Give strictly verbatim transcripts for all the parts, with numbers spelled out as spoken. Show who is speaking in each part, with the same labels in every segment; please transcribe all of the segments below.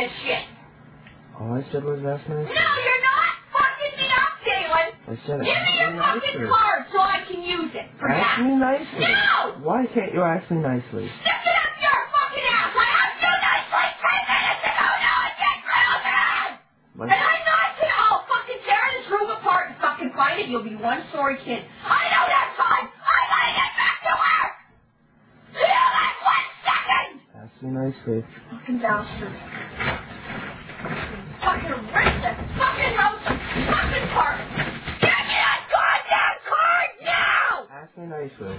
Speaker 1: this shit.
Speaker 2: All I said was ask nicely.
Speaker 1: No, you're not fucking me up, Galen.
Speaker 2: I said
Speaker 1: Give me your fucking card so I can use it for
Speaker 2: ask
Speaker 1: that.
Speaker 2: me nicely.
Speaker 1: No!
Speaker 2: Why can't you ask me nicely?
Speaker 1: Stick it up your fucking ass. I asked you nicely ten minutes ago. Now it's getting real bad.
Speaker 2: My
Speaker 1: And I'm not gonna all fucking tear this room apart and fucking find it. You'll be one sorry kid. I know that time. I gotta get back to work. You have one second.
Speaker 2: Ask me nicely.
Speaker 1: Fucking bastard. Fucking rip this fucking house of fucking card. Give me that goddamn card now.
Speaker 2: Ask me nicely.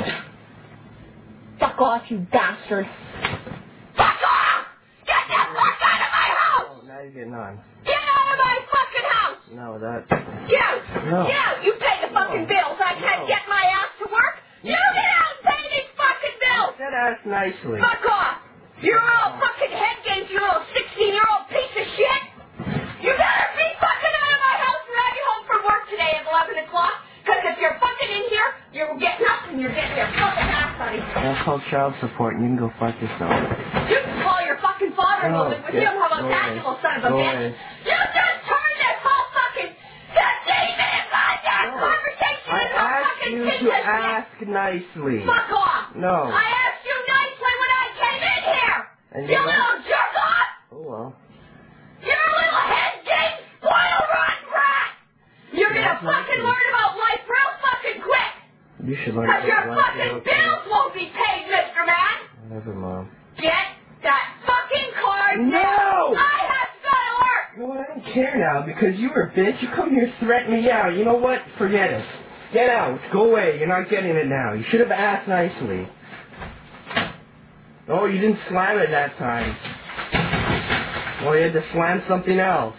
Speaker 1: Fuck off, you bastard. Fuck off! Get the fuck out of my house!
Speaker 2: Oh, now you're getting on.
Speaker 1: Get out of my fucking house!
Speaker 2: No, that...
Speaker 1: Get out!
Speaker 2: No.
Speaker 1: Get out! You pay the fucking
Speaker 2: No.
Speaker 1: bills. I can't
Speaker 2: No.
Speaker 1: get my ass to work. You get out and pay these fucking bills!
Speaker 2: I said ask nicely.
Speaker 1: Fuck off! You're all fucking head games, you little sixteen-year-old piece of shit! You better be fucking out of my house and have you home from work today at eleven o'clock, because if you're fucking in here, you're getting up and you're getting your fucking ass out of here.
Speaker 2: That's called child support, and you can go fuck yourself.
Speaker 1: You can call your fucking father and
Speaker 2: No,
Speaker 1: live with
Speaker 2: get-
Speaker 1: him. How about
Speaker 2: go
Speaker 1: that,
Speaker 2: away.
Speaker 1: you little son of a
Speaker 2: Go
Speaker 1: bitch?
Speaker 2: away.
Speaker 1: You just turned this whole fucking fifteen-minute goddamn
Speaker 2: No.
Speaker 1: conversation
Speaker 2: I
Speaker 1: into a
Speaker 2: asked
Speaker 1: fucking
Speaker 2: you
Speaker 1: piece
Speaker 2: to
Speaker 1: of shit.
Speaker 2: ask nicely.
Speaker 1: Fuck off.
Speaker 2: No.
Speaker 1: I asked you nicely when I came in here.
Speaker 2: And
Speaker 1: You
Speaker 2: you know-
Speaker 1: little jerk off.
Speaker 2: Oh, well.
Speaker 1: You're a little head game, spoil rotten rat. You're gonna
Speaker 2: That's
Speaker 1: fucking
Speaker 2: nicely.
Speaker 1: learn about life real fucking quick.
Speaker 2: You should learn
Speaker 1: Because your
Speaker 2: about life
Speaker 1: fucking
Speaker 2: real quick.
Speaker 1: bills won't be paid, Mister Man.
Speaker 2: Whatever, Mom.
Speaker 1: Get that fucking card
Speaker 2: No!
Speaker 1: now. I have to go to work.
Speaker 2: You know what? I don't care now, because you were a bitch. You come here threatening me out. You know what? Forget it. Get out. Go away. You're not getting it now. You should have asked nicely. Oh, you didn't slam it that time. Well, you had to slam something else.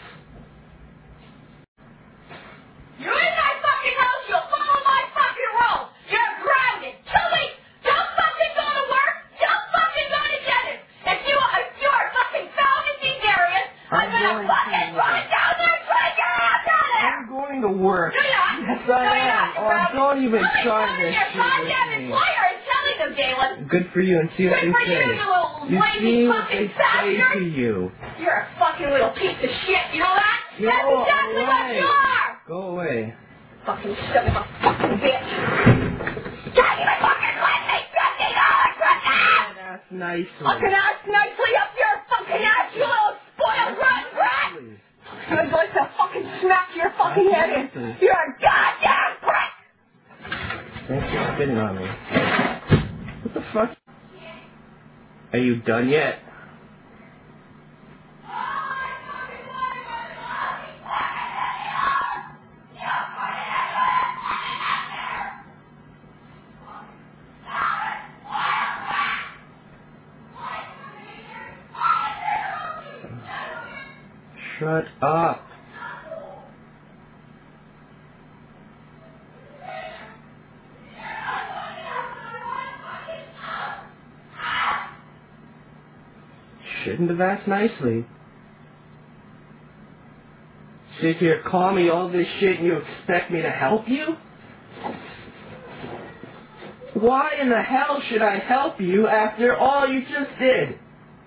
Speaker 1: You're in my fucking house. You'll follow my fucking rules. You're grounded. Two weeks. Don't fucking go to work. Don't fucking go to dentist. If you, if you are fucking found in these areas, I'm,
Speaker 2: I'm
Speaker 1: gonna
Speaker 2: going
Speaker 1: fucking
Speaker 2: to
Speaker 1: run down there and try to get out of there.
Speaker 2: I'm going to work.
Speaker 1: No, you're not.
Speaker 2: Yes,
Speaker 1: No,
Speaker 2: I
Speaker 1: you're
Speaker 2: am.
Speaker 1: not.
Speaker 2: Oh, don't even
Speaker 1: Let me
Speaker 2: try
Speaker 1: phone
Speaker 2: this
Speaker 1: your
Speaker 2: shit
Speaker 1: goddamn
Speaker 2: with me.
Speaker 1: employer and telling them, Galen.
Speaker 2: Good for you, and see what
Speaker 1: Good
Speaker 2: they
Speaker 1: for you,
Speaker 2: say.
Speaker 1: you little
Speaker 2: You
Speaker 1: lazy
Speaker 2: see what
Speaker 1: fucking
Speaker 2: they say
Speaker 1: bastard.
Speaker 2: to you.
Speaker 1: You're a fucking little piece of shit. You know that?
Speaker 2: Go
Speaker 1: That's exactly what
Speaker 2: away.
Speaker 1: you are.
Speaker 2: Go away.
Speaker 1: Fucking son of a fucking bitch. Can't even fucking let me fifty dollars for that!
Speaker 2: That's nicely.
Speaker 1: Fucking ass nicely up your fucking ass, you little spoiled rotten rat! I'm going to fucking smack your fucking head in. You're a goddamn prick!
Speaker 2: Thanks for spitting on me. What the fuck? Are you done yet? Shut up. Shouldn't have asked nicely. Sit here, call me all this shit, and you expect me to help you? Why in the hell should I help you after all you just did?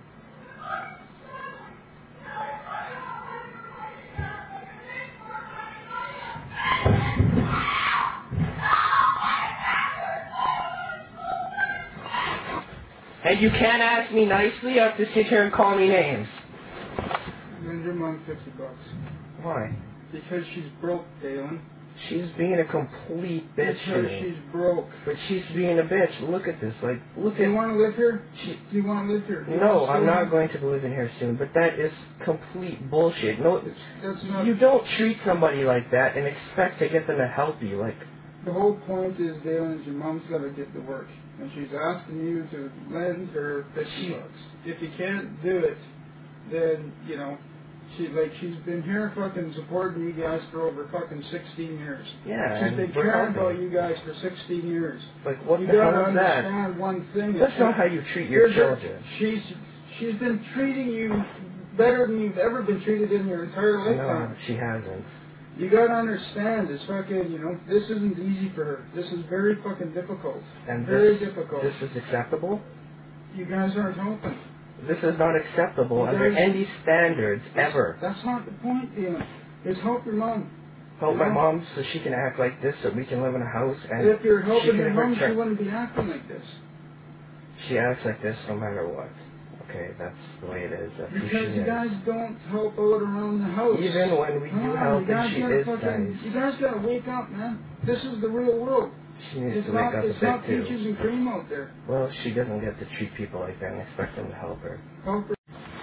Speaker 2: And you can't ask me nicely, you have to sit here and call me names.
Speaker 3: Lend your mom fifty bucks.
Speaker 2: Why?
Speaker 3: Because she's broke, Galen.
Speaker 2: She's being a complete bitch to
Speaker 3: Because
Speaker 2: me.
Speaker 3: she's broke.
Speaker 2: But she's being a bitch. Look at this. Like, look
Speaker 3: Do you
Speaker 2: at...
Speaker 3: want to live here?
Speaker 2: She,
Speaker 3: Do you want to live here? Do you
Speaker 2: no,
Speaker 3: want to
Speaker 2: I'm
Speaker 3: stay
Speaker 2: not
Speaker 3: here?
Speaker 2: going to live in here soon. But that is complete bullshit. No,
Speaker 3: That's not...
Speaker 2: you don't treat somebody like that and expect to get them to help you. Like,
Speaker 3: The whole point is, Galen, is your mom's got to get to work. And she's asking you to lend her fifty bucks. If you can't do it, then, you know, she like she's been here fucking supporting you guys for over fucking sixteen years.
Speaker 2: yeah,
Speaker 3: She's
Speaker 2: and
Speaker 3: been
Speaker 2: we're
Speaker 3: caring
Speaker 2: helping.
Speaker 3: about you guys for sixteen years.
Speaker 2: Like, what
Speaker 3: You
Speaker 2: the
Speaker 3: gotta
Speaker 2: hell is that?
Speaker 3: understand one thing.
Speaker 2: That's
Speaker 3: It's
Speaker 2: not how you treat your
Speaker 3: You're
Speaker 2: children.
Speaker 3: just- She's she's been treating you better than you've ever been treated in your entire lifetime.
Speaker 2: No, she hasn't.
Speaker 3: You gotta understand, this fucking, you know, this isn't easy for her. This is very fucking difficult.
Speaker 2: And
Speaker 3: very
Speaker 2: this,
Speaker 3: difficult.
Speaker 2: this is acceptable?
Speaker 3: You guys aren't helping.
Speaker 2: This is not acceptable
Speaker 3: You
Speaker 2: under
Speaker 3: guys-
Speaker 2: any standards
Speaker 3: That's,
Speaker 2: ever.
Speaker 3: that's not the point, Dalen. It's help your mom.
Speaker 2: Help
Speaker 3: You
Speaker 2: my
Speaker 3: know?
Speaker 2: mom so she can act like this, so we can live in a house and
Speaker 3: If you're
Speaker 2: she
Speaker 3: helping
Speaker 2: can
Speaker 3: your mom,
Speaker 2: hurt her.
Speaker 3: she wouldn't be acting like this.
Speaker 2: She acts like this no matter what. Okay, that's the way it is. That's who
Speaker 3: Because
Speaker 2: she
Speaker 3: you
Speaker 2: is.
Speaker 3: guys don't help out around the house.
Speaker 2: Even when we
Speaker 3: Come
Speaker 2: do
Speaker 3: on,
Speaker 2: help
Speaker 3: you
Speaker 2: and
Speaker 3: guys
Speaker 2: she
Speaker 3: gotta
Speaker 2: is
Speaker 3: fucking,
Speaker 2: nice,
Speaker 3: you guys gotta wake up, man. This is the real world.
Speaker 2: she needs
Speaker 3: It's
Speaker 2: to wake
Speaker 3: not,
Speaker 2: up
Speaker 3: it's
Speaker 2: a bit
Speaker 3: not
Speaker 2: too.
Speaker 3: peaches and cream out there.
Speaker 2: Well, she doesn't get to treat people like that and expect them to help her.
Speaker 3: Help her.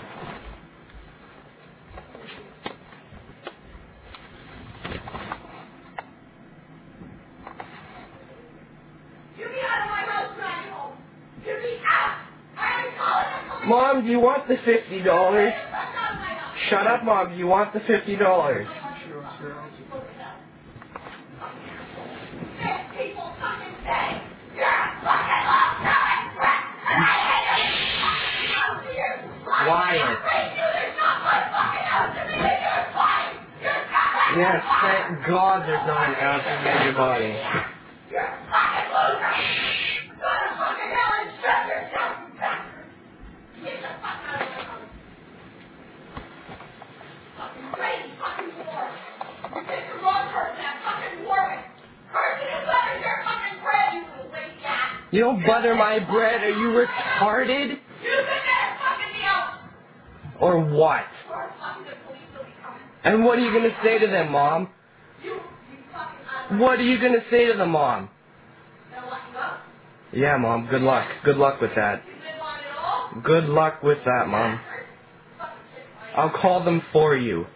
Speaker 1: You be out of my house when I'm home. You be out. I'm calling the police.
Speaker 2: Mom, do you want the fifty dollars?
Speaker 1: Get the fuck out of my house.
Speaker 2: Shut up, Mom. Do you want the fifty dollars?
Speaker 1: This people fucking say you're a fucking low-selling prick, and I hate it. Fuck you.
Speaker 2: Quiet.
Speaker 1: There's not one fucking ounce of me in your body. You're fucking
Speaker 2: Yes, thank God there's not an ounce of in your body.
Speaker 1: You're a fucking loser. Go to fucking hell and shut yourself, you bastard. Get the fuck out of my house. Fucking crazy fucking war. You picked the wrong person, that fucking Warwick. Person who butters your fucking bread, you little lazy ass.
Speaker 2: You don't butter my bread. Are you retarded?
Speaker 1: You better fucking me out.
Speaker 2: Or what?
Speaker 1: Or fucking the police will be coming.
Speaker 2: And what are you going to say to them, Mom?
Speaker 1: You, you fucking
Speaker 2: What are you going to say to them, Mom?
Speaker 1: They'll lock you up.
Speaker 2: Yeah, Mom. Good luck. Good luck with that.
Speaker 1: You didn't want it all.
Speaker 2: Good luck with that, Mom.
Speaker 1: Fucking shit, like.
Speaker 2: I'll call them for you.